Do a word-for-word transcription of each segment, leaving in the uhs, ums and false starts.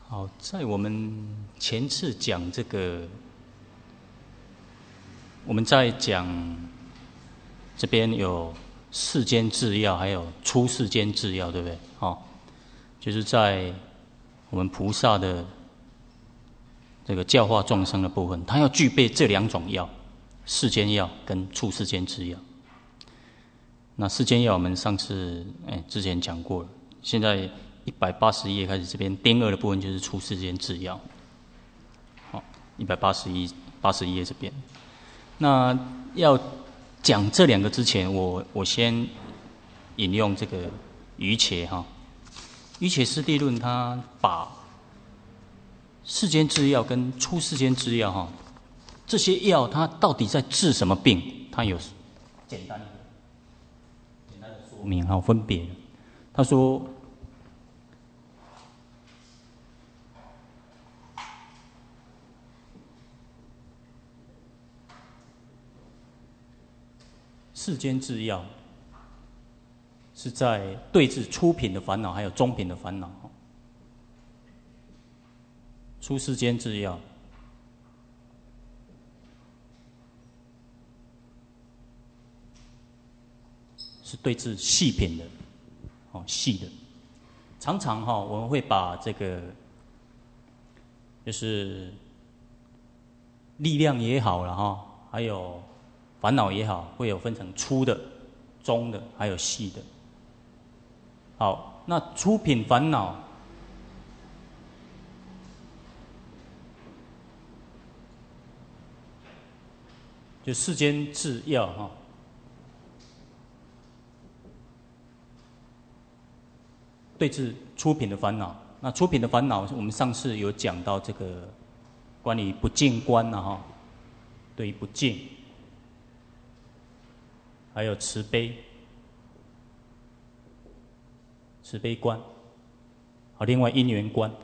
好，在我们前次讲这个，我们在讲这边有世间制药，还有出世间制药，对不对？哦，就是在我们菩萨的这个教化众生的部分，他要具备这两种药：世间药跟出世间制药。那世间药我们上次哎之前讲过了，现在一百八十页开始，这边丁二的部分就是出世间制药。好，一百八十一八十一页这边。那要讲这两个之前，我我先引用这个瑜伽哈，瑜伽师地论他把世间制药跟出世间制药哈，这些药它到底在治什么病？它有简单的简单的说明哈，分别。他说，世间制药是在对治初品的烦恼，还有中品的烦恼。出世间制药是对治细品的，哦，细的。常常哈，我们会把这个就是力量也好了哈，还有烦恼也好，会有分成粗的、中的，还有细的。好，那初品烦恼，就世间制药哈，对治初品的烦恼。那初品的烦恼，我们上次有讲到这个关于不净观呐哈，对于不净，还有慈悲。慈悲观，好，另外因缘观，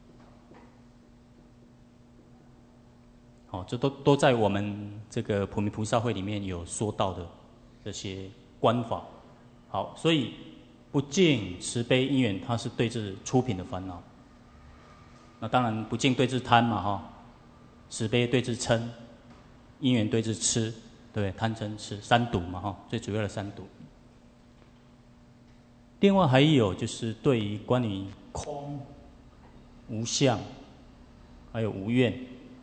好，这都都在我们这个普明菩萨会里面有说到的这些观法。好，所以不净、慈悲、因缘，它是对治初品的烦恼。那当然，不净对治贪嘛，哈；慈悲对治嗔，因缘对治痴，对，贪嗔痴三毒嘛，哈，最主要的三毒。另外还有就是对于关于空、无相，还有无愿，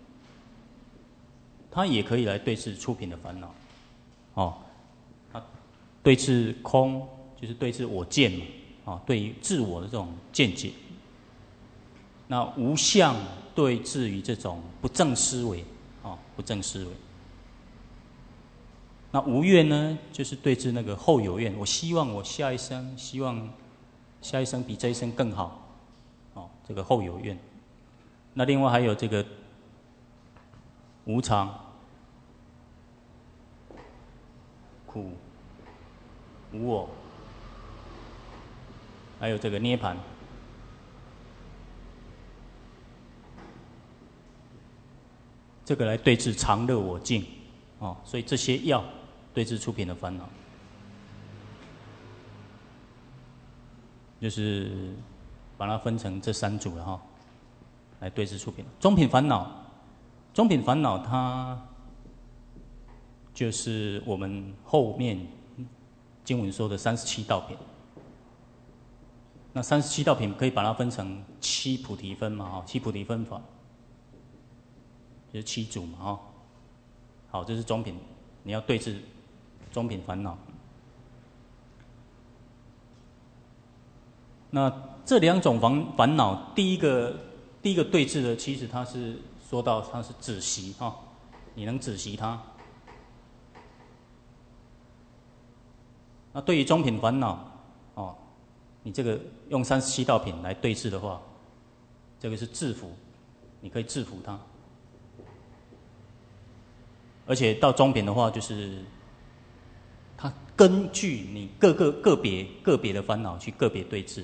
它也可以来对治初品的烦恼。哦，它对治空就是对治我见嘛，啊，对于自我的这种见解。那无相对治于这种不正思维，啊，不正思维。那无愿呢，就是对治那个后有愿，我希望我下一生，希望下一生比这一生更好，哦，这个后有愿。那另外还有这个无常、苦、无我，还有这个涅槃。这个来对治常乐我净，哦，所以这些药对治初品的烦恼，就是把它分成这三组了哈，来对治初品。中品烦恼，中品烦恼它就是我们后面经文说的三十七道品。那三十七道品可以把它分成七菩提分嘛，哈，七菩提分法，就是七组嘛，哈。好，这是中品，你要对治中品烦恼。那这两种烦烦恼，第一个第一个对治的，其实它是说到它是止息哈，你能止息它。那对于中品烦恼，哦，你这个用三十七道品来对治的话，这个是制服，你可以制服它。而且到中品的话，就是它根据你各个个别个别的烦恼去个别对治。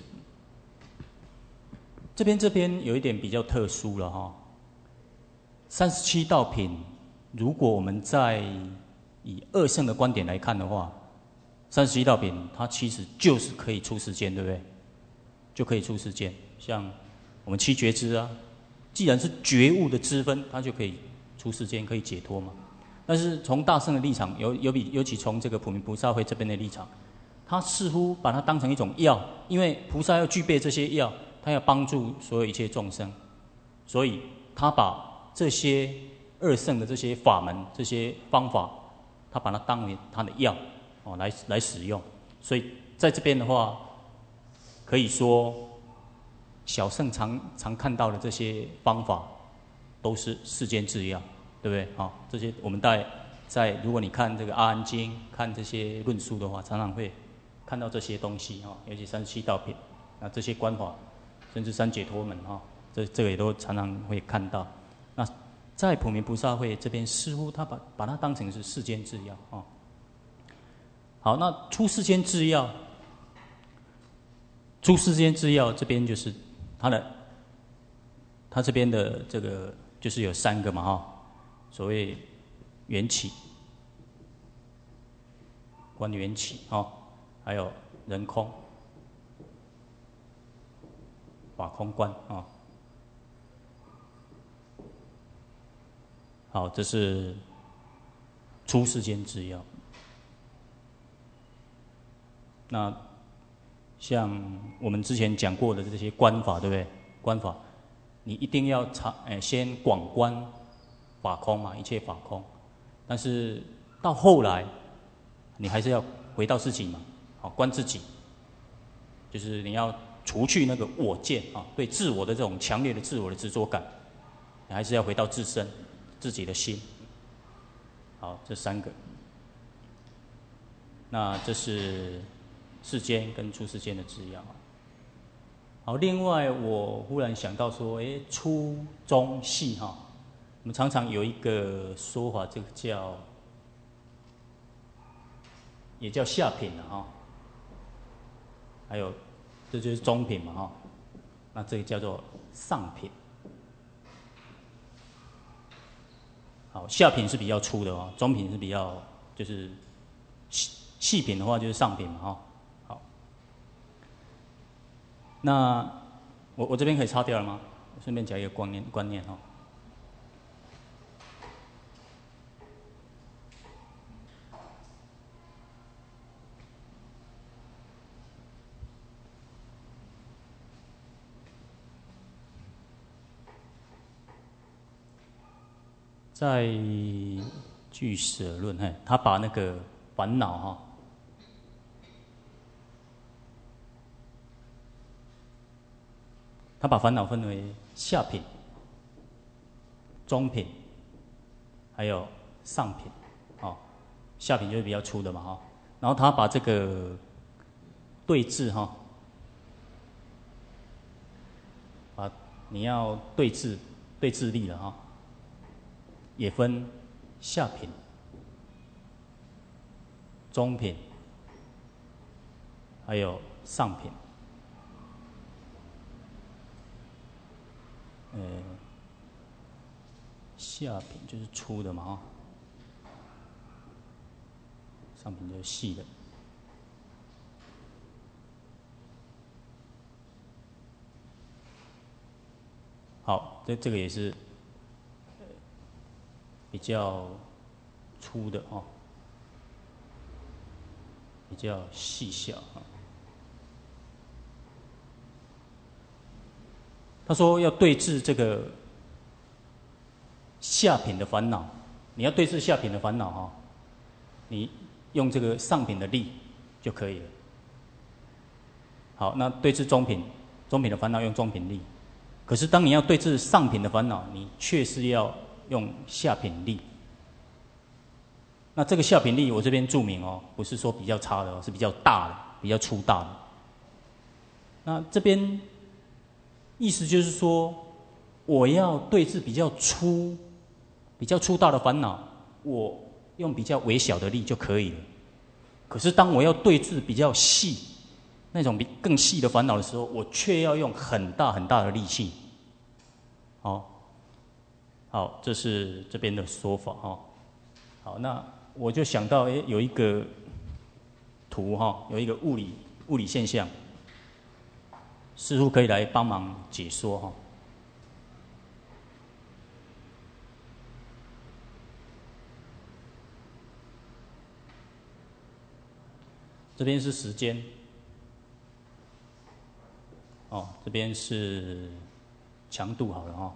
这边这边有一点比较特殊了哈，三十七道品，如果我们在以二圣的观点来看的话，三十七道品它其实就是可以出世间，对不对？就可以出世间，像我们七觉支啊，既然是觉悟的支分，它就可以出世间，可以解脱嘛。但是从大圣的立场，尤尤比尤其从这个普明菩萨会这边的立场，他似乎把它当成一种药，因为菩萨要具备这些药，他要帮助所有一切众生，所以他把这些二圣的这些法门、这些方法，他把它当为他的药哦来来使用。所以在这边的话，可以说小圣常常看到的这些方法，都是世间制药。对不对？好、哦，这些我们在在如果你看这个《阿含经》看这些论述的话，常常会看到这些东西哈、哦，尤其三十七道品，那这些观法，甚至三解脱门哈、哦，这这个也都常常会看到。那在普明菩萨会这边，似乎他把把它当成是世间制药哦。好，那出世间制药，出世间制药这边就是它的，它这边的这个就是有三个嘛哈、哦。所谓缘起、观缘起哦，还有人空、法空观啊、哦。好，这是出世间制药。那像我们之前讲过的这些观法，对不对？观法，你一定要查，哎，先广观。法空嘛，一切法空，但是到后来，你还是要回到自己嘛，好观自己，就是你要除去那个我见啊，对自我的这种强烈的自我的执着感，你还是要回到自身自己的心。好，这三个，那这是世间跟出世间的制药。好，另外我忽然想到说，哎，出中细哈。我们常常有一个说法，这个叫，也叫下品了哈。还有，这就是中品嘛哈。那这个叫做上品。好，下品是比较粗的哦，中品是比较就是细细品的话就是上品嘛哈。好，那我我这边可以擦掉了吗？顺便讲一个观念观念哈。在俱舍论，嘿，他把那个烦恼哈，他把烦恼分为下品、中品，还有上品，哦，下品就是比较粗的嘛哈。然后他把这个对治哈，把你要对治对治力了哈。也分下品、中品，还有上品。呃，下品就是粗的嘛，哈，上品就是细的。好，这这个也是比较粗的哦，比较细小啊。他说要对治这个下品的烦恼，你要对治下品的烦恼哈，你用这个上品的力就可以了。好，那对治中品，中品的烦恼用中品力。可是当你要对治上品的烦恼，你却是要用下品力。那这个下品力我这边注明哦，不是说比较差的哦，是比较大的，比较粗大的。那这边意思就是说，我要对治比较粗、比较粗大的烦恼，我用比较微小的力就可以了。可是当我要对治比较细、那种比更细的烦恼的时候，我却要用很大很大的力气。好，好，这是这边的说法哈。好，那我就想到，哎，有一个图哈，有一个物理物理现象。 师父可以来帮忙解说哈。这边是时间，哦，这边是强度好了哈。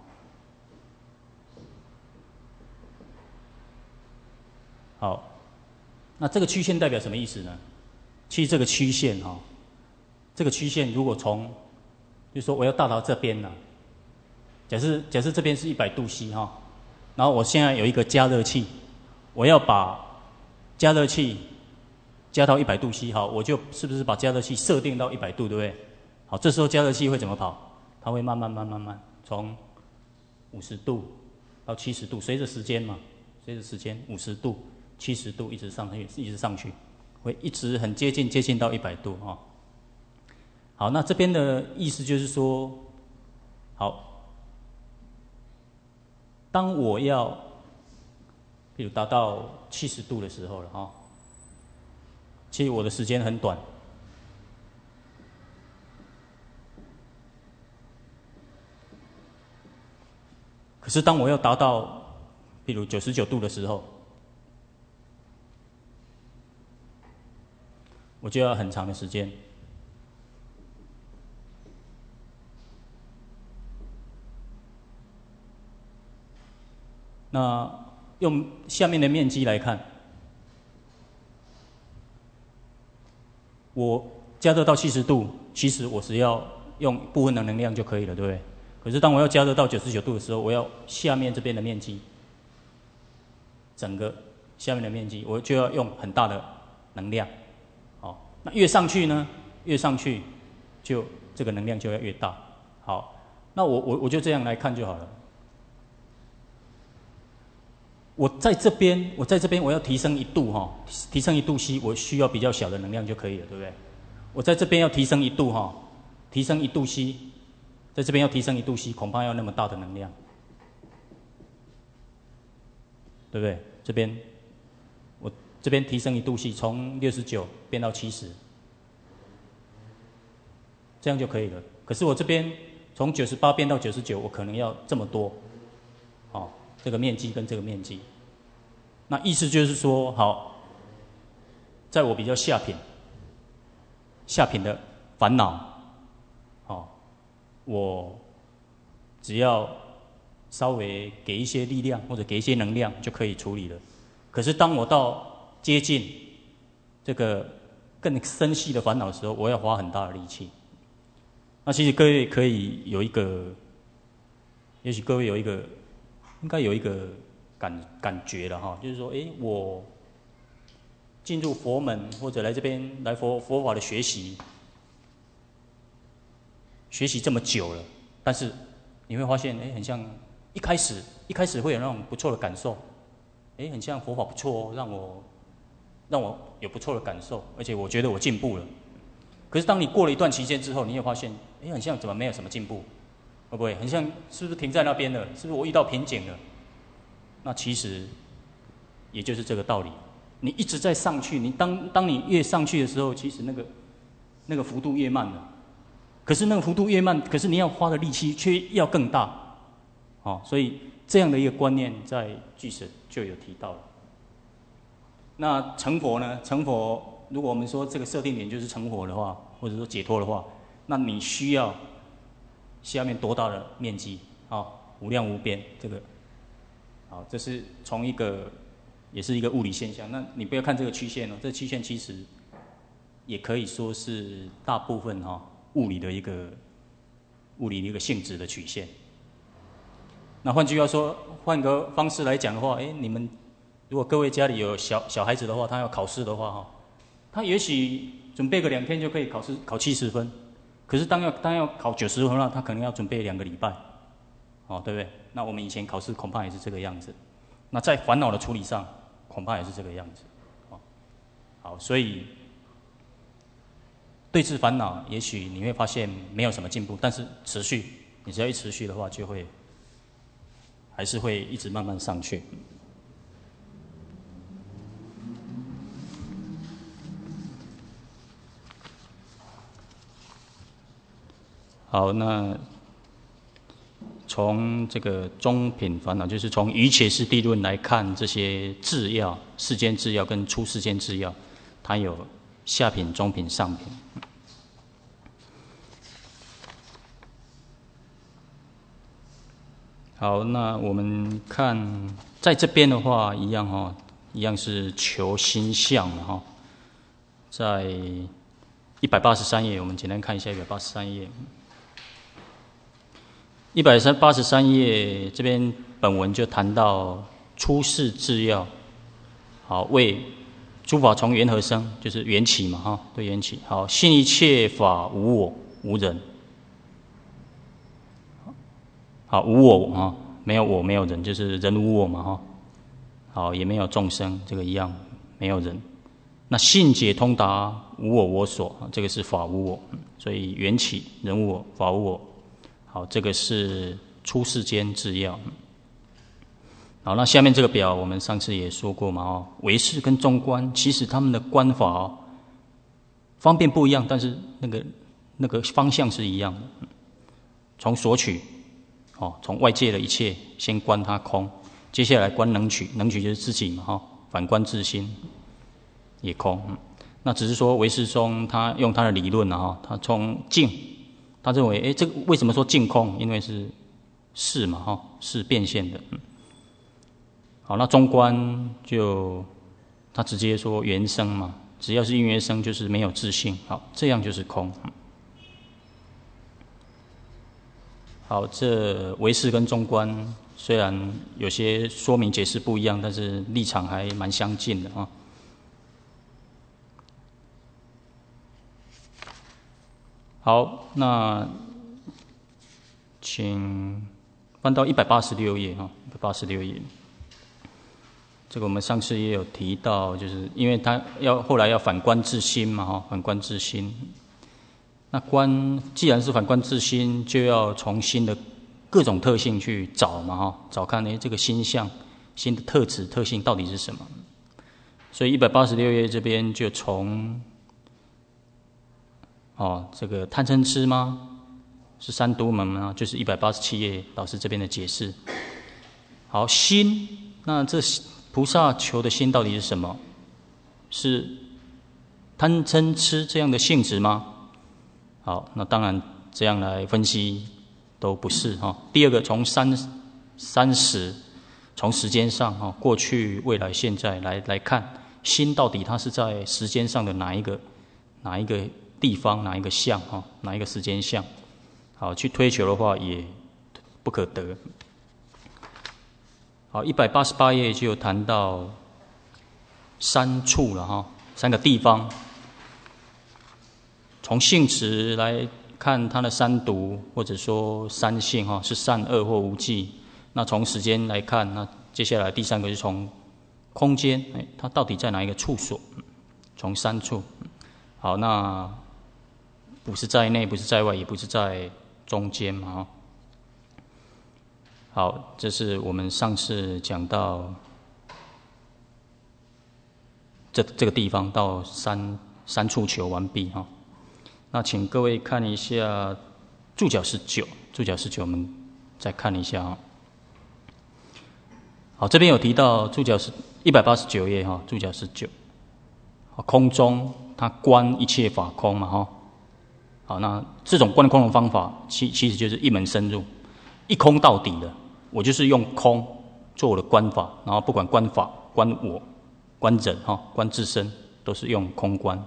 好，那这个曲线代表什么意思呢？其实这个曲线哈，这个曲线如果从，就是说我要大到这边呢，假设假设这边是一百度 C 哈，然后我现在有一个加热器，我要把加热器加到一百度 C， 好，我就是不是把加热器设定到一百度，对不对？好，这时候加热器会怎么跑？它会慢慢慢慢慢从五十度到七十度，随着时间嘛，随着时间五十度、七十度一直上去，一直上去，会一直很接近接近到一百度啊。好，那这边的意思就是说，好，当我要，比如达到七十度的时候了哈，其实我的时间很短。可是当我要达到，比如九十九度的时候，我就要很长的时间。那用下面的面积来看，我加热到七十度，其实我只要用部分的能量就可以了，对不对？可是当我要加热到九十九度的时候，我要下面这边的面积，整个下面的面积，我就要用很大的能量。好，那越上去呢，越上去就这个能量就要越大。好，那我我我就这样来看就好了。我在这边，我在这边我要提升一度哈，提升一度 C， 我需要比较小的能量就可以了，对不对？我在这边要提升一度哈，提升一度 C。在这边要提升一度 C， 恐怕要那么大的能量，对不对？这边我这边提升一度 C， 从六十九变到七十，这样就可以了。可是我这边从九十八变到九十九，我可能要这么多，哦，这个面积跟这个面积。那意思就是说，好，在我比较下品、下品的烦恼，哦。我只要稍微给一些力量或者给一些能量就可以处理了。可是当我到接近这个更深细的烦恼的时候，我要花很大的力气。那其实各位可以有一个，也许各位有一个，应该有一个感感觉了哈，就是说，哎，我进入佛门或者来这边来佛佛法的学习。学习这么久了，但是你会发现，哎，很像一开始一开始会有那种不错的感受，哎，很像佛法不错哦，让我让我有不错的感受，而且我觉得我进步了。可是当你过了一段期间之后，你也发现，哎，很像怎么没有什么进步，会不会很像是不是停在那边了？是不是我遇到瓶颈了？那其实也就是这个道理。你一直在上去，你当当你越上去的时候，其实那个那个幅度越慢了。可是那个幅度越慢，可是你要花的力气却要更大，哦，所以这样的一个观念在俱舍就有提到了。那成佛呢？成佛，如果我们说这个设定点就是成佛的话，或者说解脱的话，那你需要下面多大的面积？哦，无量无边，这个，好，这是从一个，也是一个物理现象。那你不要看这个曲线哦，这曲线其实也可以说是大部分哈、哦。物理的一个物理的一个性质的曲线。那换句话说，换个方式来讲的话，哎，你们如果各位家里有小小孩子的话，他要考试的话，哈，他也许准备个两天就可以考试考七十分，可是当要当要考九十分了，他可能要准备两个礼拜，哦，对不对？那我们以前考试恐怕也是这个样子。那在烦恼的处理上，恐怕也是这个样子，哦，好，所以。对治烦恼，也许你会发现没有什么进步，但是持续，你只要一持续的话，就会还是会一直慢慢上去。 好，那从这个中品烦恼，就是从瑜伽师地论来看这些制要、世间制要跟出世间制要，它有下品、中品、上品。好，那我们看在这边的话，一样哈，一样是求心相的哈，在一百八十三页，我们简单看一下一百八十三页。一百八十三页这边本文就谈到出世制要，好，为诸法从缘何生，就是缘起嘛哈，对缘起。好，信一切法无我无人，好，无我哈，没有我没有人，就是人无我嘛哈。好，也没有众生，这个一样没有人。那信解通达无我我所，这个是法无我，所以缘起人无我法无我。好，这个是出世间制要。好，那下面这个表我们上次也说过嘛，哦，唯识跟中观其实他们的观法哦，方便不一样，但是那个那个方向是一样的。从索取，哦，从外界的一切先观它空，接下来观能取，能取就是自己嘛，哈，反观自心也空。那只是说唯识中他用他的理论啊，他从净。他认为，哎，这个为什么说净空？因为是事嘛，哈，是变现的。嗯，好，那中观就他直接说缘生嘛，只要是因缘生，就是没有自性。好，这样就是空。嗯，好，这唯识跟中观虽然有些说明解释不一样，但是立场还蛮相近的啊。好，那请翻到一百八十六页哈，一百八十六页。这个我们上次也有提到，就是因为他要后来要反观自心嘛哈，反观自心。那观既然是反观自心，就要从心的各种特性去找嘛哈，找看呢这个心相、心的特质、特性到底是什么。所以一百八十六页这边就从。哦，这个贪嗔痴吗？是三毒门吗？就是一百八十七页老师这边的解释。好，心，那这菩萨求的心到底是什么？是贪嗔痴这样的性质吗？好，那当然这样来分析都不是哈。第二个，从三三十，从时间上哈，过去、未来、现在来来看，心到底它是在时间上的哪一个哪一个？地方哪一个相哈，哪一个时间相，好去推求的话也不可得。好，一百八十八页就有谈到三处了哈，三个地方。从性质来看它的三毒，或者说三性哈，是善恶或无记。那从时间来看，那接下来第三个是从空间，哎，它到底在哪一个处所？从三处。好，那。不是在内，不是在外，也不是在中间嘛。好，这是我们上次讲到这这个地方到三三处求完毕哈。那请各位看一下注脚十九，注脚十九我们再看一下哈。好，这边有提到注脚是一百八十九页哈，注脚十九。空中它观一切法空嘛哈。好，那这种观空的方法，其其实就是一门深入，一空到底的。我就是用空做我的观法，然后不管观法、观我、观人哈、观自身，都是用空观。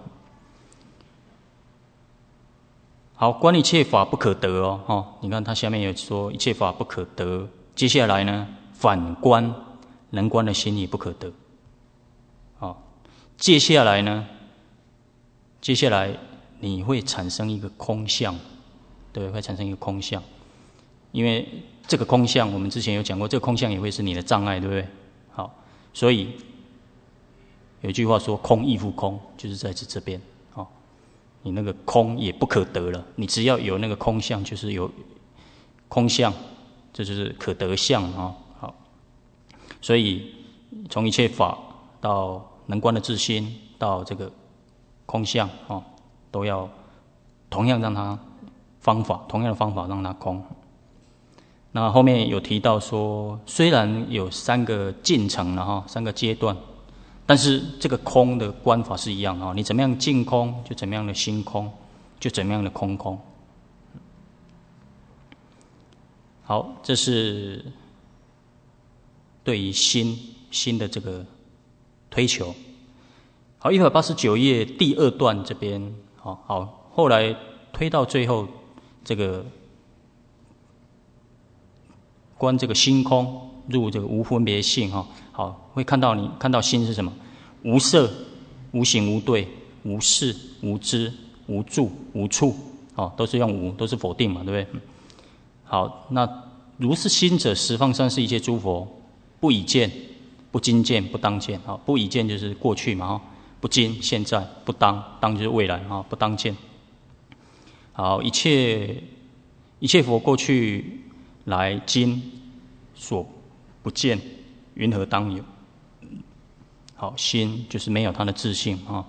好，观一切法不可得哦，哈，你看它下面有说一切法不可得，接下来呢，反观能观的心也不可得。好，接下来呢，接下来。你会产生一个空相，对，会产生一个空相，因为这个空相，我们之前有讲过，这个空相也会是你的障碍，对不对？好，所以有一句话说“空亦复空”，就是在这这边，哦，你那个空也不可得了，你只要有那个空相，就是有空相，这就是可得相啊、哦。好，所以从一切法到能观的自心，到这个空相啊。哦都要同样让它方法，同样的方法让它空。那后面有提到说，虽然有三个进程了哈，三个阶段，但是这个空的观法是一样哈，你怎么样净空，就怎么样的心空，就怎么样的空空。好，这是对于心心的这个推求。好，一百八十九页第二段这边，好好，后来推到最后，这个观这个心空，入这个无分别性哈。好，会看到你看到心是什么？无色、无形、无对、无事、无知、无住、无处，哦，都是用无，都是否定嘛，对不对？好，那如是心者，十方三世一切诸佛，不以见，不今见，不当见。好，不以见就是过去嘛，哈，不今现在，不当当就是未来哈，不当见。好，一切一切佛过去来今所不见，云何当有？好，心就是没有它的自性啊。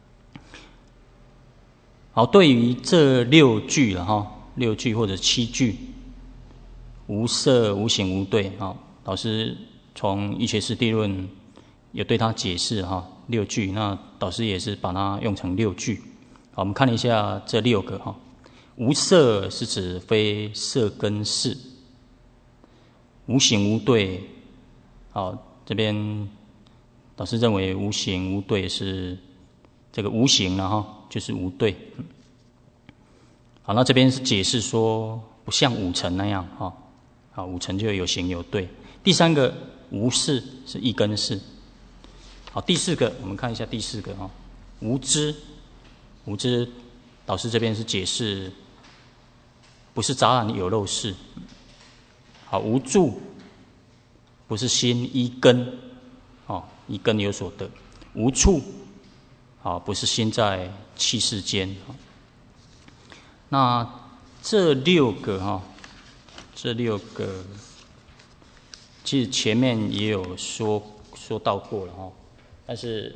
好，对于这六句了哈，六句或者七句，无色、无形、无对啊，老师从《一切师地论》有对它解释哈，六句，那导师也是把它用成六句。好，我们看一下这六个哈。无色是指非色根事，无形无对。好，这边导师认为无形无对是这个无形了哈，就是无对。好，那这边是解释说不像五尘那样哈，好，五尘就有形有对。第三个无事是一根事。好，第四个我们看一下第四个哈，无知，无知导师这边是解释不是杂染有漏事。好，无住不是心一根，哦，一根有所得。无处，好，不是心在气世间。那这六个哈，这六个其实前面也有说说到过了哈，但是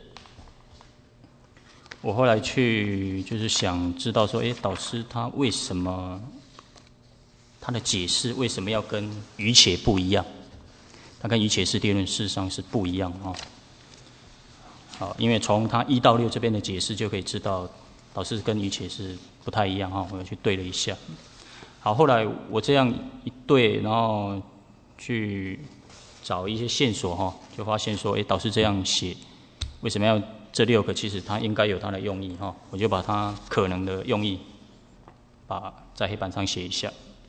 我后来去就是想知道说，哎，导师他为什么他的解释为什么要跟瑜伽不一样？他跟瑜伽师地论事实上是不一样啊。好，因为从他一到六这边的解释就可以知道，导师跟瑜伽是不太一样哈。我去对了一下。好，后来我这样一对，然后去找一些线索哈，就发现说，哎，导师这样写，为什么要这六个？其实他应该有他的用意哈。我就把他可能的用意，把在黑板上写一下。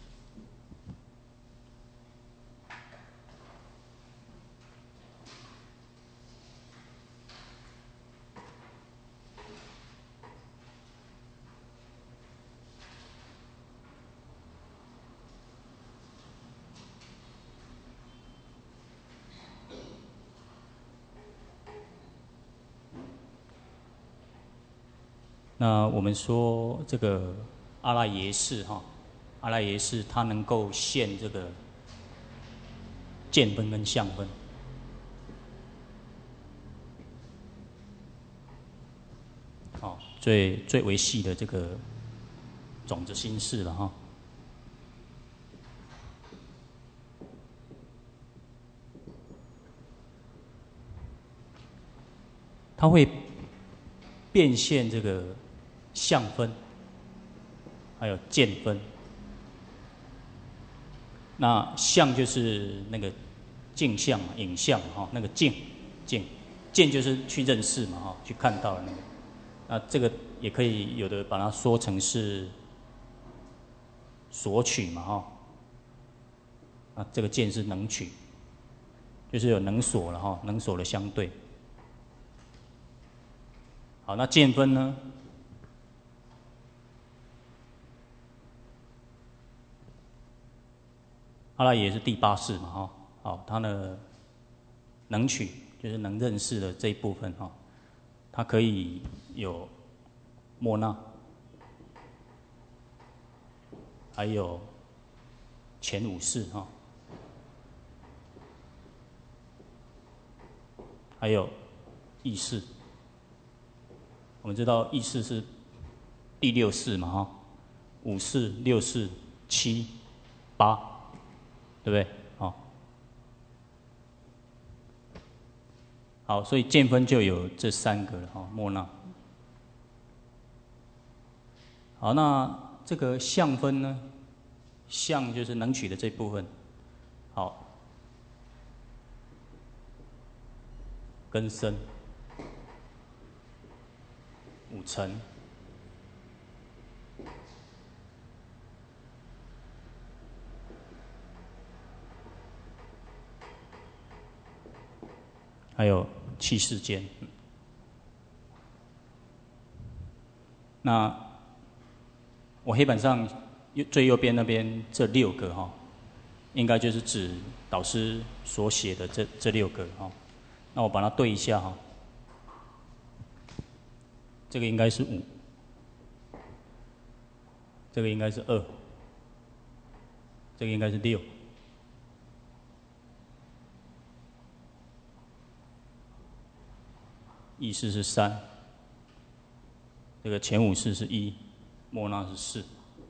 那我们说这个阿赖耶识哈，阿赖耶识它能够现这个见分跟相分。哦，最最为细的这个种子心识了哈。它会变现这个相分，还有见分。那相就是那个镜像嘛，影像哈，那个镜镜见就是去认识嘛哈，去看到的那个。那这个也可以有的把它说成是索取嘛哈。啊，这个见是能取，就是有能所了哈，能所的相对。好，那见分呢？阿赖耶是第八识嘛，哈，好，它的能取就是能认识的这一部分哈，它可以有莫那，还有前五识哈，还有意识。我们知道意识是第六识嘛，哈， 五四、六四、七、八，对不对？好，好，所以见分就有这三个了哈，莫那。好，那这个相分呢？相就是能取的这部分。好，根身、五尘。还有气世间。那我黑板上最右边那边这六个哈，应该就是指导师所写的这这六个哈。那我把它对一下哈，这个应该是五，这个应该是二，这个应该是六。意识是三，这个前五识是一，莫那是四。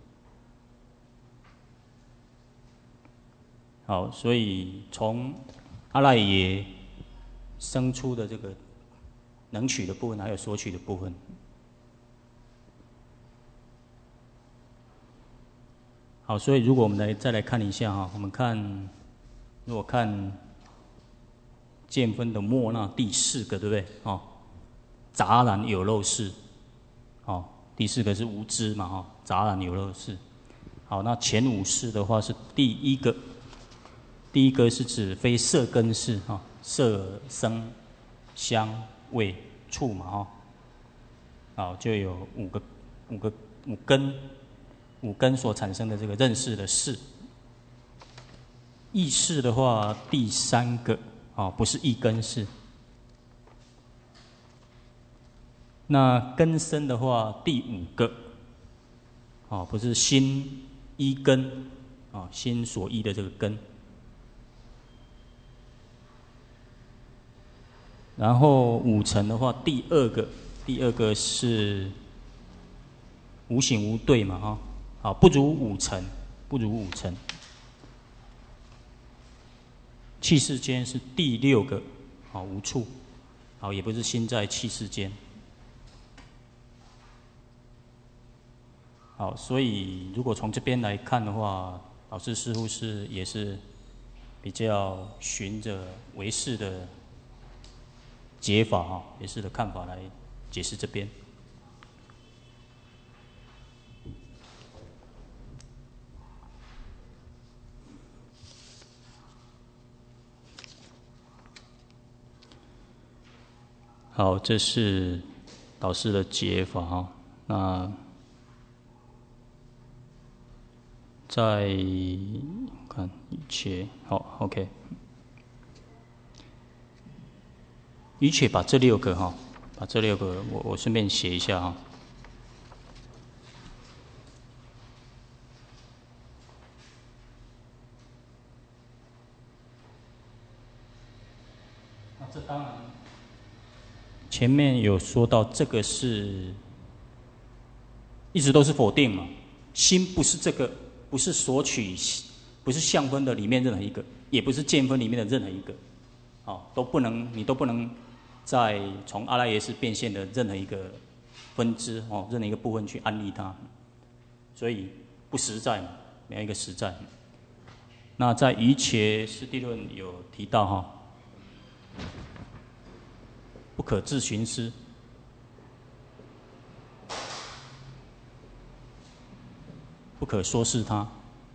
好，所以从阿赖耶生出的这个能取的部分，还有所取的部分。好，所以如果我们来再来看一下哈，我们看，如果看见分的莫那第四个，对不对？哦。杂然有漏事，哦，第四个是无知嘛，哈、哦，杂然有漏事。好，那前五识的话是第一个，第一个是指非色根识，哈、哦，色、声、香、味、触嘛，哈、哦，好，就有五个五个五根，五根所产生的这个认识的识。意识的话，第三个，哦，不是一根识。那根身的话，第五个，哦，不是心依根，啊，心所依的这个根。然后五尘的话，第二个，第二个是无形无对嘛，哈，好，不如五尘，不如五尘。气世间是第六个，好，无处，好，也不是心在气世间。好，所以如果从这边来看的话，老师似乎是也是比较循着唯识的解法哈，唯识的看法来解释这边。好，这是导师的解法哈。那在看一切好 ，OK。一切把这六个哈，把这六个我我顺便写一下哈。那这当然，前面有说到这个是一直都是否定嘛，心不是这个，不是索取，不是相分的里面任何一个，也不是见分里面的任何一个，哦，都不能，你都不能在从阿赖耶识变现的任何一个分支哦，任何一个部分去安利它，所以不实在嘛，没有一个实在。那在瑜伽师地论有提到哈，不可自寻思。不可说是他，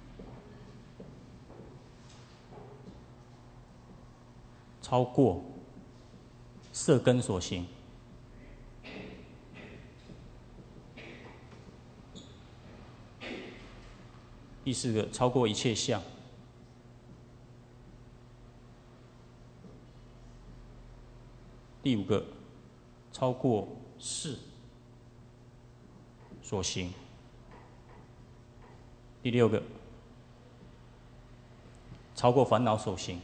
超过色根所行。第四个，超过一切相。第五个，超过事所行。第六个，超过烦恼所行。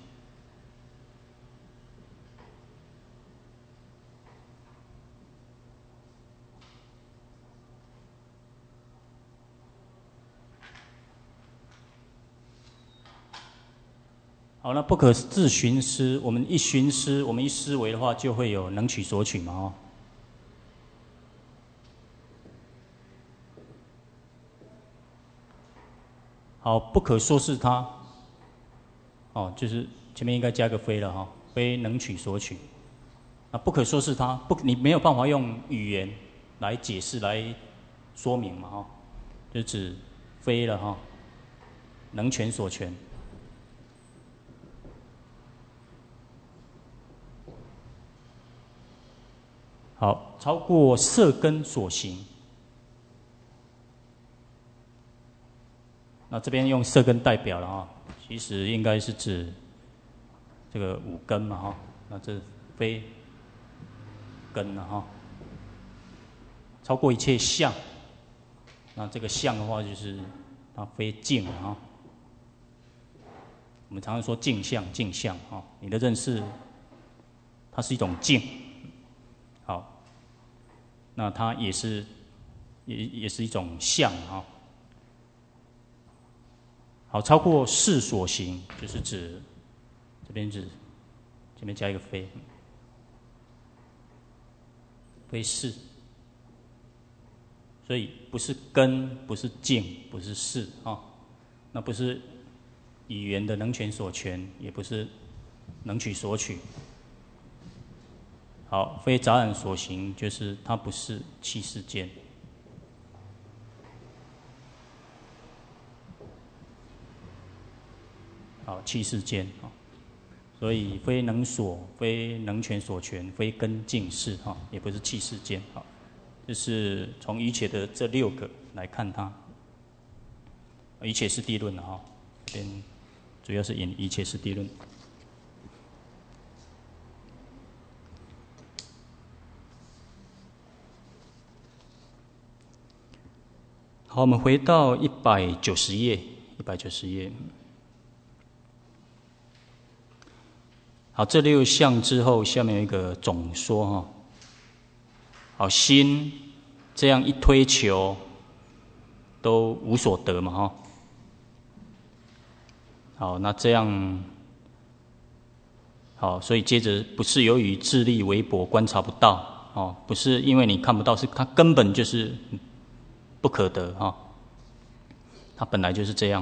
好，那不可自寻思，我们一寻思，我们一思维的话，就会有能取所取嘛，哦。好，不可说是他，哦，就是前面应该加个非了哈，非能取所取。啊，不可说是他，不，你没有办法用语言来解释来说明嘛，哈，就指非了哈，能全所全。好，超过色根所行。那这边用色根代表了哈，其实应该是指这个五根嘛哈，那这非根了哈。超过一切相，那这个相的话就是它非境啊。我们常常说镜相、镜相啊，你的认识它是一种境。好，那它也是也也是一种相啊。好，超过事所行，就是指这边指这边加一个非，非事，所以不是根，不是境，不是事啊，那不是语言的能全所全，也不是能取所取。好，非杂染所行，就是它不是器世间。好，器世间啊，所以非能所，非能全所全，非根境事哈，也不是器世间啊。这是从瑜伽的这六个来看它。瑜伽师地论啊，这边主要是引瑜伽师地论。好，我们回到一百九十页，一百九十页。好，这六项之后，下面有一个总说哈。好，心这样一推求，都无所得嘛哈。好，那这样，好，所以接着不是由于智力微薄观察不到，哦，不是因为你看不到，是它根本就是不可得哈。它本来就是这样，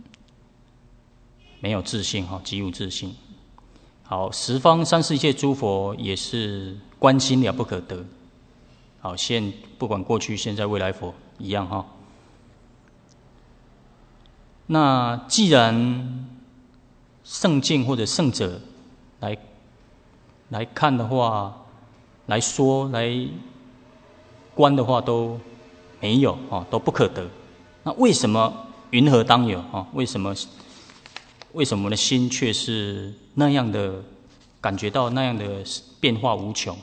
没有自性哈，即无自性。好，十方三世一切诸佛也是观心了不可得。好，现不管过去、现在、未来佛一样哈。那既然圣境或者圣者来来看的话，来说来观的话都没有啊，都不可得。那为什么云何当有啊？为什么？为什么我们的心却是那样的感觉到那样的变化无穷？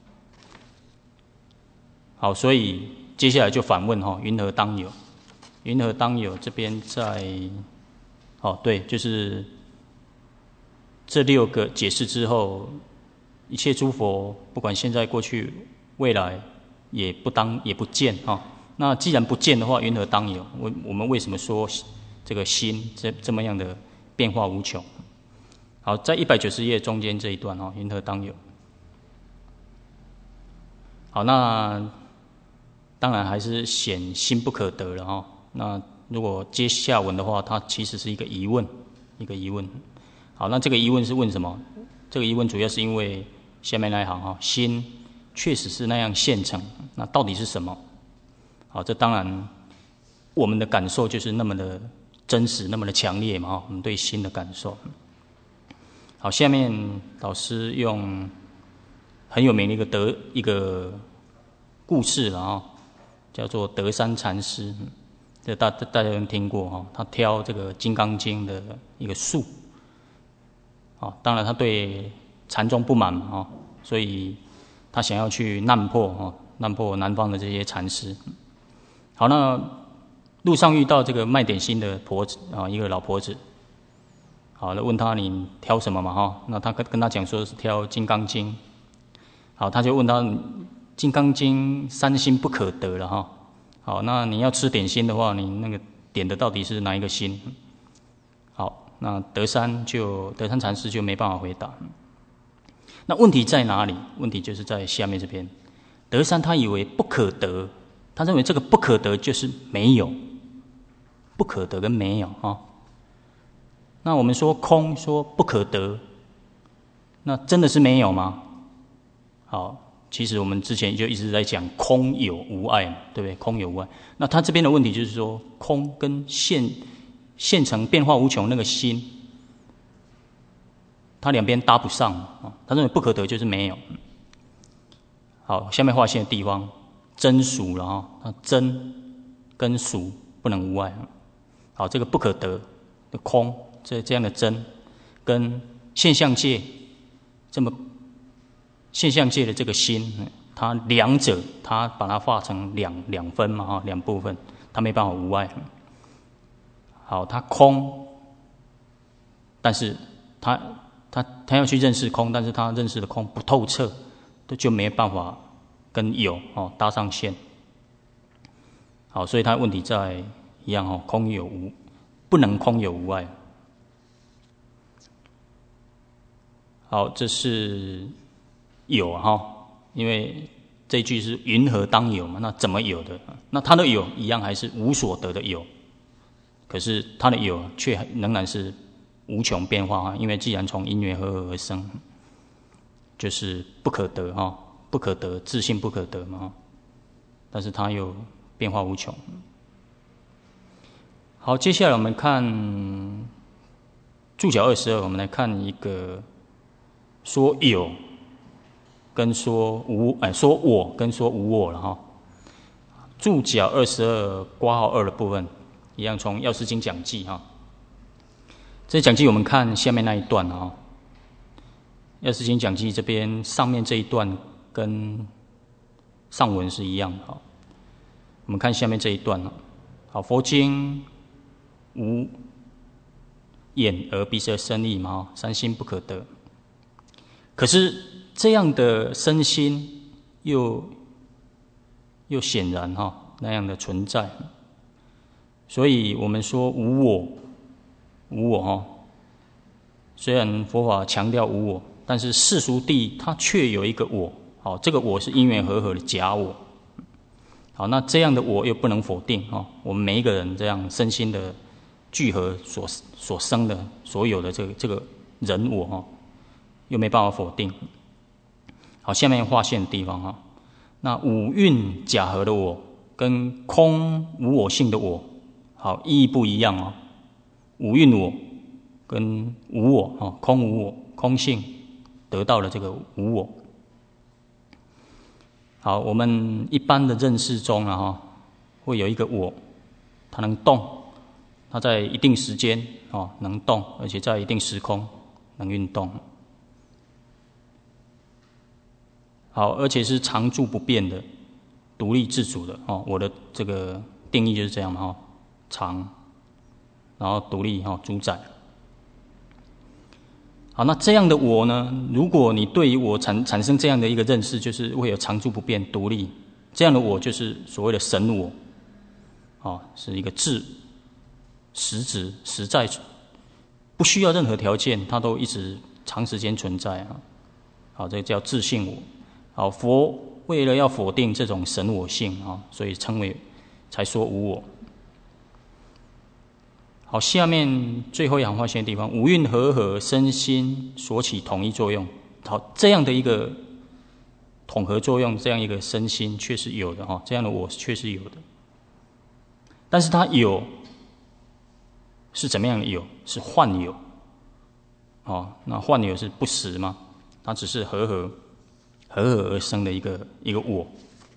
好，所以接下来就反问哈：云何当有？云何当有？这边在，哦，对，就是这六个解释之后，一切诸佛不管现在、过去、未来，也不当也不见哈。那既然不见的话，云何当有？我我们为什么说这个心这这么样的变化无穷？好，在一百九十页中间这一段哈，云何当有？好，那当然还是显心不可得了哈。那如果接下文的话，它其实是一个疑问，一个疑问。好，那这个疑问是问什么？这个疑问主要是因为下面那一行哈，心确实是那样现成，那到底是什么？好，这当然我们的感受就是那么的真实，那么的强烈嘛哈，我们对心的感受。好，下面老师用很有名的一个德一个故事了啊，叫做德山禅师，这大大家有听过哈？他挑这个《金刚经》的一个树，啊，当然他对禅宗不满嘛哈，所以他想要去难破哈，难破南方的这些禅师。好，那路上遇到这个卖点心的婆子啊，一个老婆子。好，那问他你挑什么嘛哈？那他跟跟他讲说是挑《金刚经》。好，他就问他《金刚经》三心不可得了哈。好，那你要吃点心的话，你那个点的到底是哪一个心？好， 那德山就德山禅师就没办法回答。那问题在哪里？问题就是在下面这边。德山他以为不可得，他认为这个不可得就是没有，不可得跟没有啊。那我们说空，说不可得，那真的是没有吗？好，其实我们之前就一直在讲空有无碍嘛，对不对？空有无碍。那他这边的问题就是说，空跟现现成变化无穷那个心，他两边搭不上啊。他认为不可得就是没有。好，下面划线的地方，真俗了哈，那真跟俗不能无碍。好，这个不可得的空，这这样的真，跟现象界这么现象界的这个心，它两者，它把它化成两两分嘛哈，两部分，它没办法无碍。好，它空，但是它他他要去认识空，但是他认识的空不透彻，就没办法跟有哦搭上线。好，所以他问题在一样哦，空有无，不能空有无碍。好，这是有哈，因为这一句是云何当有嘛？那怎么有的？那他的有一样还是无所得的有，可是他的有却仍然是无穷变化啊，因为既然从因缘和合而生，就是不可得哈，不可得，自性不可得嘛。但是它又变化无穷。好，接下来我们看注脚二十二，我们来看一个说有跟说无，哎，说我跟说无我了哈。注脚二十二括号二的部分，一样从《药师经》讲记哈。这讲记我们看下面那一段啊，《药师经》讲记这边上面这一段跟上文是一样的哈。我们看下面这一段啊，好，佛经无眼耳鼻舌身意嘛，三心不可得。可是这样的身心又又显然哈那样的存在，所以我们说无我。无我哈，虽然佛法强调无我，但是世俗谛它却有一个我，好，这个我是因缘和合的假我，好，那这样的我又不能否定哈，我们每一个人这样身心的聚合所所生的所有的这个这个人我哈，又没办法否定。好，下面划线的地方哈，那五蕴假合的我跟空无我性的我，好，意义不一样哦。五蕴我跟无我哦，空无我，空性得到了这个无我。好，我们一般的认识中啊哈，会有一个我，它能动，它在一定时间哦能动，而且在一定时空能运动。好，而且是常住不变的、独立自主的哦。我的这个定义就是这样嘛哈，常。然后独立哈主宰。好，那这样的我呢？如果你对于我产产生这样的一个认识，就是会有常住不变、独立这样的我，就是所谓的神我，哦，是一个质、实质、实在，不需要任何条件，它都一直长时间存在啊。好，这个叫自性我。好，佛为了要否定这种神我性啊，所以称为才说无我。好，下面最后一行划线的地方，五蕴和合，身心所起统一作用。好，这样的一个统合作用，这样一个身心确实有的哈，这样的我确实有的。但是它有是怎么样的有？是幻有。哦，那幻有是不实吗？它只是和合和合而生的一个一个我。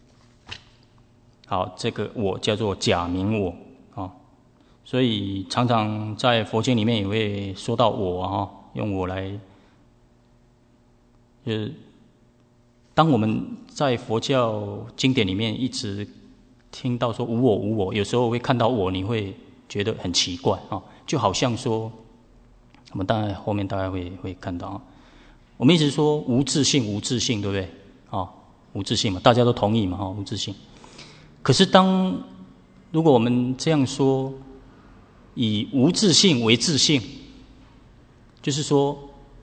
好，这个我叫做假名我啊。所以常常在佛经里面也会说到我哈，用我来，就是当我们在佛教经典里面一直听到说无我无我，有时候会看到我，你会觉得很奇怪啊，就好像说，我们当然后面大概会会看到，我们一直说无自性无自性，对不对？啊，无自性嘛，大家都同意嘛，哈，无自性。可是当如果我们这样说，以无自性为自性， 就是说，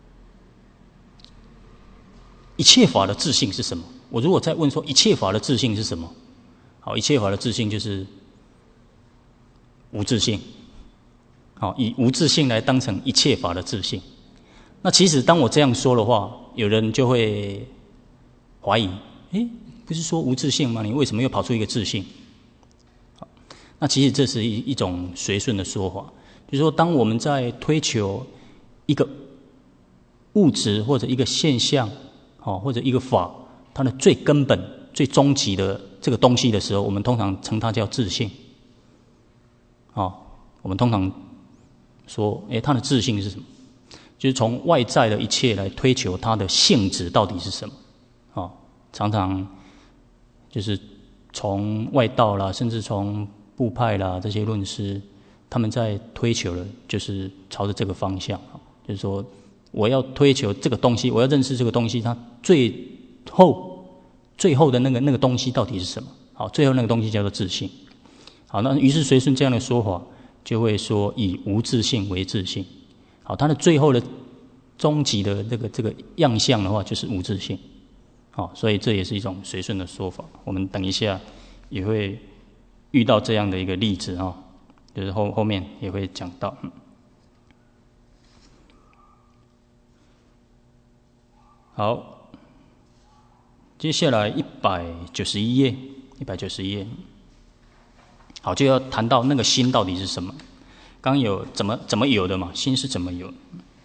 一切法的自性是什么？我如果再问说，一切法的自性是什么？好，一切法的自性就是无自性。好，以无自性来当成一切法的自性。那其实当我这样说的话，有人就会怀疑：诶，不是说无自性吗？你为什么又跑出一个自性？好，那其实这是一一种随顺的说法，就是说，当我们在推求一个物质或者一个现象，好，或者一个法，它的最根本、最终极的这个东西的时候，我们通常称它叫自性。好，我们通常说，诶，它的自性是什么？就是从外在的一切来推求它的性质到底是什么。哦，常常就是从外道啦，甚至从部派啦这些论师，他们在推求的就是朝着这个方向，就是说我要推求这个东西，我要认识这个东西，它最后最后的那个那个东西到底是什么？好，最后那个东西叫做自性。好，那于是随顺这样的说法，就会说以无自性为自性。好，它的最后的终极的这个这个样相的话，就是无自性。好，所以这也是一种随顺的说法。我们等一下也会遇到这样的一个例子啊，就是后后面也会讲到。好，接下来一百九十一页，一百九十一页，好，就要谈到那个心到底是什么。刚有怎么怎么有的嘛，心是怎么有的？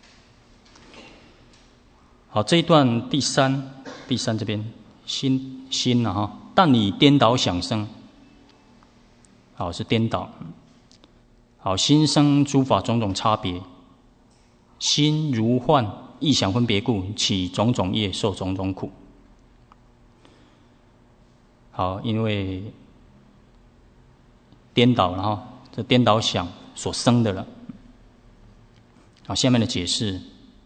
好，这一段第三第三这边心心啊哈，但你颠倒想生，好是颠倒。好，心生诸法种种差别，心如幻异想分别故，起种种业，受种种苦。好，因为颠倒了哈，这颠倒想所生的了。好，下面的解释：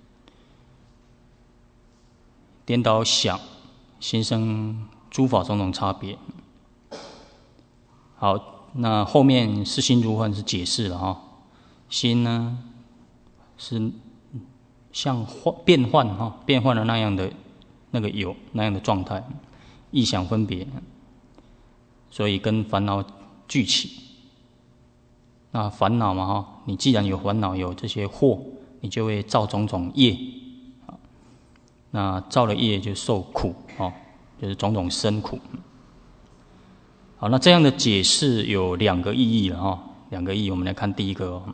颠倒想，心生诸法种种差别。好，那后面是心如幻是解释了哈，心呢是像变幻哈，变幻的那样的那个有那样的状态，异想分别，所以跟烦恼俱起。那烦恼嘛哈，你既然有烦恼，有这些惑，你就会造种种业。那造了业就受苦哦，就是种种生苦。好，那这样的解释有两个意义了哈，两个意义，我们来看第一个哦。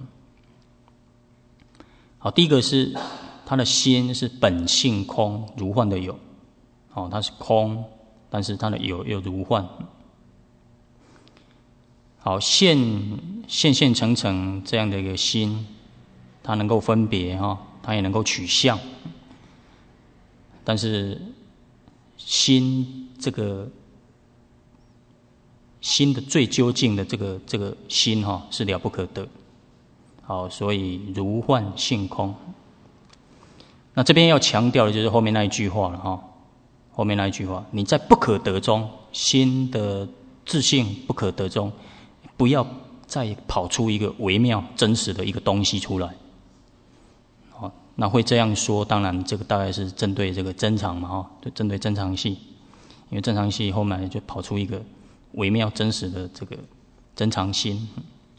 好，第一个是他的心是本性空，如幻的有，哦，它是空，但是它的有又如幻。好，现现现成成这样的一个心，它能够分别哈，它也能够取相。但是心这个心的最究竟的这个这个心哈，是了不可得。好，所以如幻性空。那这边要强调的就是后面那一句话了哈，后面那一句话，你在不可得中，心的自性不可得中，不要再跑出一个微妙真实的一个东西出来。好，那会这样说，当然这个大概是针对这个真常嘛哈，就针对真常系，因为真常系后面就跑出一个微妙真实的这个真常心。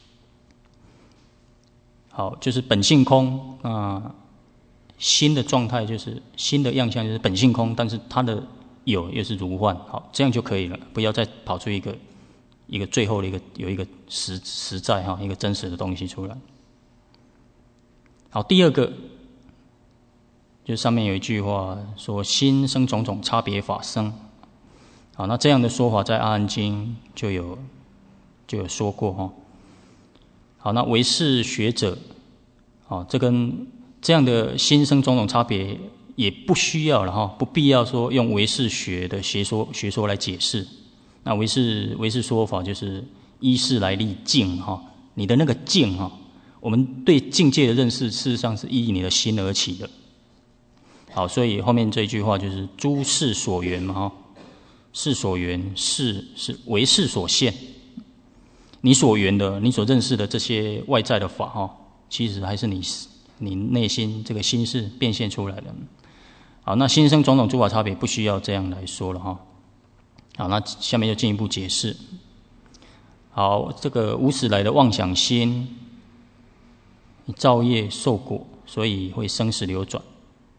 好，就是本性空啊、呃，心的状态就是心的样相就是本性空，但是它的有又是如幻，好，这样就可以了，不要再跑出一个一个最后的一个有一个实实在哈，一个真实的东西出来。好，第二个就上面有一句话说心生种种差别法生。好，那这样的说法在阿含经就有就有说过哈。好，那唯识学者，好，这跟这样的心生种种差别也不需要了哈，不必要说用唯识学的学说学说来解释。那唯识唯识说法就是依事来立境哈，你的那个境哈，我们对境界的认识事实上是依你的心而起的。好，所以后面这一句话就是诸事所缘嘛哈，事所缘，事是为事所现。你所缘的，你所认识的这些外在的法哈，其实还是你你内心这个心事变现出来了。好，那心生种种诸法差别，不需要这样来说了哈。好，那下面就进一步解释。好，这个无始来的妄想心，你造业受果，所以会生死流转。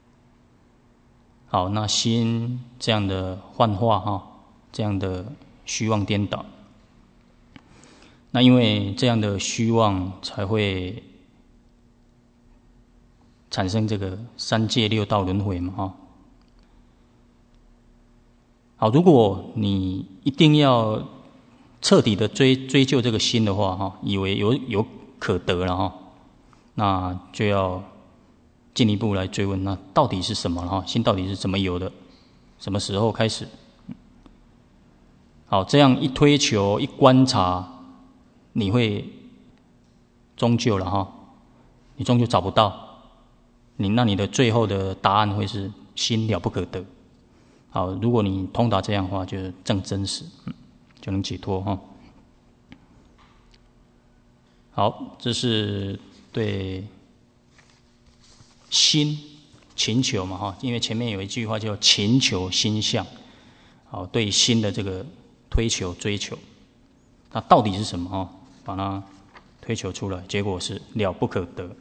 好，那心这样的幻化哈，这样的虚妄颠倒，那因为这样的虚妄才会产生这个三界六道轮回嘛哈。好，如果你一定要彻底的追追究这个心的话哈，以为有有可得了哈，那就要进一步来追问，那到底是什么哈？心到底是怎么有的？什么时候开始？好，这样一推求一观察，你会终究了哈，你终究找不到你，那你的最后的答案会是心了不可得。好，如果你通达这样的话，就正真实，嗯，就能解脱哈。好，这是对心勤求嘛哈，因为前面有一句话叫勤求心相，好，对心的这个推求追求，那到底是什么哈？把它推求出来，结果是了不可得。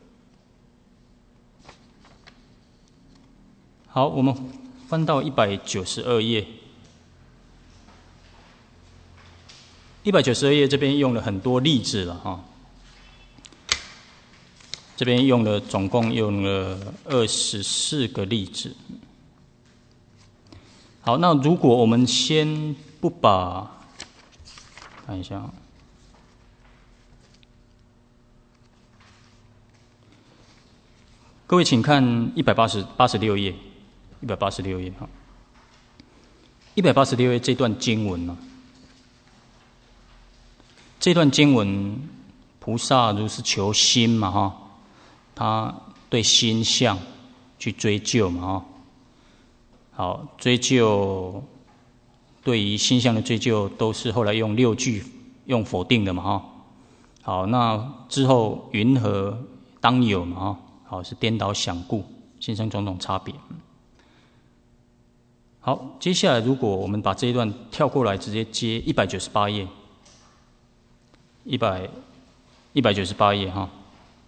好，我们翻到一百九十二页，一百九十二页这边用了很多例子了哈。这边用了总共用了二十四个例子。好，那如果我们先不把，看一下，各位请看一百八十八十六页，一百八十六页哈，一百八十六页这段经文呢，这段经文，菩萨如是求心嘛哈。他对心相去追究嘛哈，好，追究对于心相的追究都是后来用六句用否定的嘛哈，好，那之后云何当有嘛哈，好，是颠倒想故，心生种种差别。好，接下来如果我们把这一段跳过来，直接接一百九十八页，一百一百九十八页哈。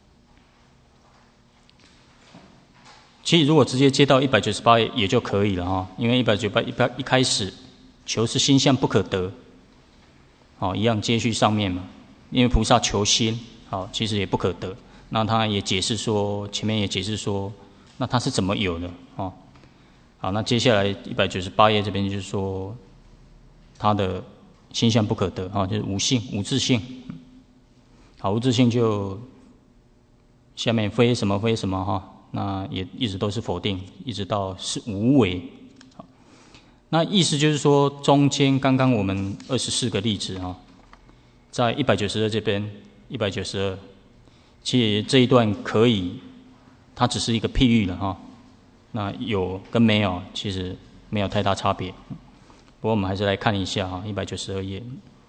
其实如果直接接到一百九十八页也就可以了哈，因为一百九十八一一开始求是心相不可得，好，一样接续上面嘛，因为菩萨求心，好，其实也不可得。那他也解释说，前面也解释说，那他是怎么有的哦？好，那接下来一百九十八页这边就是说，他的心相不可得啊，就是无性、无自性。好，无自性就下面非什么非什么哈。那也一直都是否定，一直到是无为。好，那意思就是说，中间刚刚我们二十四个例子哈，在一百九十二这边，一百九十二，其实这一段可以，它只是一个譬喻了哈。那有跟没有，其实没有太大差别。不过我们还是来看一下哈，一百九十二页。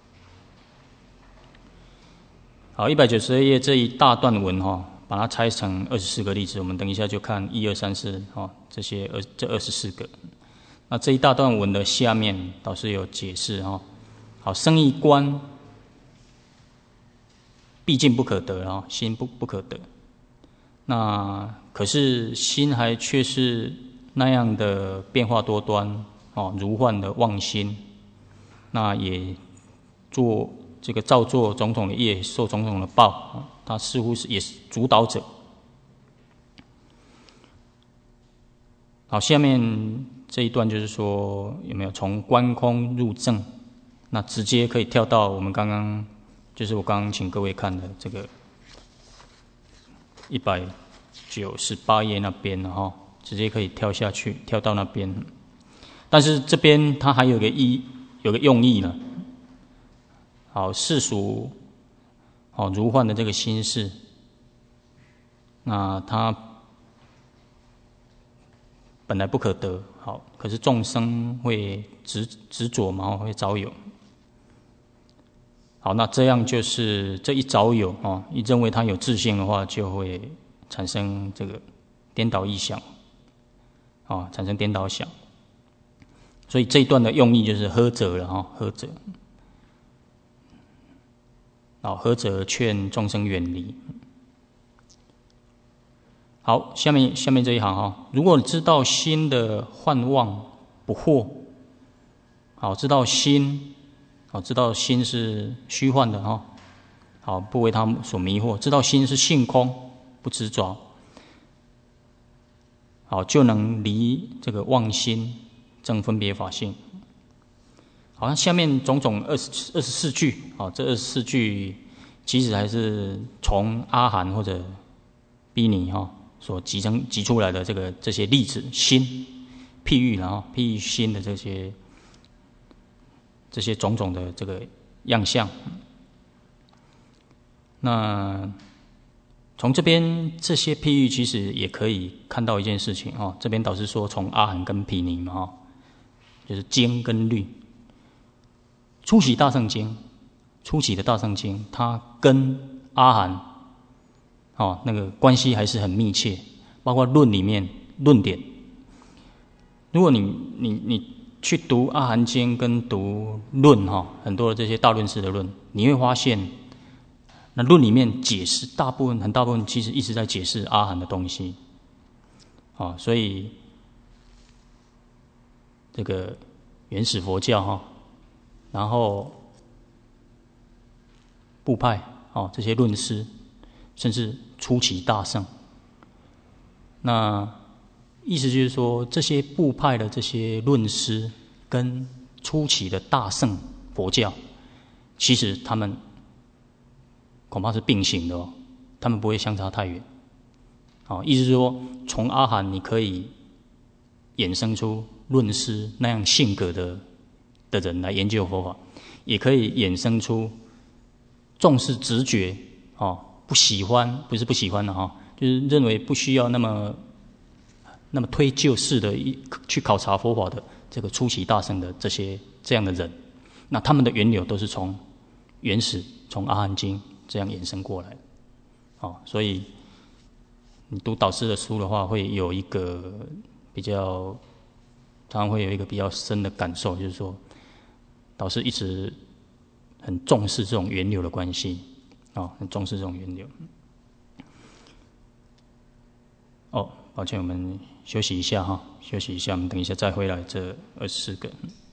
好，一百九十二页这一大段文哈。把它拆成二十四个例子，我们等一下就看一二三四哦，这些二这二十四个。那这一大段文的下面导师有解释哈。好，生一观，毕竟不可得啊，心不不可得。那可是心还却是那样的变化多端哦，如幻的妄心，那也做这个造作种种的业，受种种的报。他似乎是也是主导者。好，下面这一段就是说，有没有从观空入正？那直接可以跳到我们刚刚，就是我刚刚请各位看的这个一百九十八页那边了哈，直接可以跳下去，跳到那边。但是这边它还有个意，有个用意了。好，世俗。好，如幻的这个心事，那它本来不可得，好，可是众生会执执着嘛，会找有。好，那这样就是这一找有哦，一认为他有自性的话，就会产生这个颠倒意想，哦，产生颠倒想。所以这一段的用意就是呵责了哈，呵责。好，呵责劝众生远离。好，下面下面这一行哈，如果知道心的幻妄不惑，好，知道心，好，知道心是虚幻的哈，好，不为他所迷惑，知道心是性空，不执着，好，就能离这个妄心，证分别法性。好，像下面种种二十二十四句，好，这二十四句其实还是从阿含或者毗尼哈所集成集出来的这个这些例子心譬喻然后譬喻心的这些这些种种的这个样相。那从这边这些譬喻其实也可以看到一件事情哦，这边导师说从阿含跟毗尼嘛哈，就是经跟律。初起大乘经，初起的大乘经，它跟阿含，哦，那个关系还是很密切，包括论里面论点。如果你你你去读阿含经跟读论哈，很多的这些大论师的论，你会发现，那论里面解释大部分很大部分其实一直在解释阿含的东西，啊，所以这个原始佛教哈。然后部派哦，这些论师，甚至初期大圣，那意思就是说，这些部派的这些论师跟初期的大圣佛教，其实他们恐怕是并行的哦，他们不会相差太远。哦，意思是说，从阿含你可以衍生出论师那样性格的。的人来研究佛法，也可以衍生出重视直觉哦，不喜欢不是不喜欢的哈、哦，就是认为不需要那么那么推就式的去考察佛法的这个初期大圣的这些这样的人，那他们的源流都是从原始从阿含经这样衍生过来的，哦，所以你读导师的书的话，会有一个比较，常常会有一个比较深的感受，就是说。导师一直很重视这种源流的关系，哦，很重视这种源流。哦，抱歉，我们休息一下哈，休息一下，我们等一下再回来这二十四个。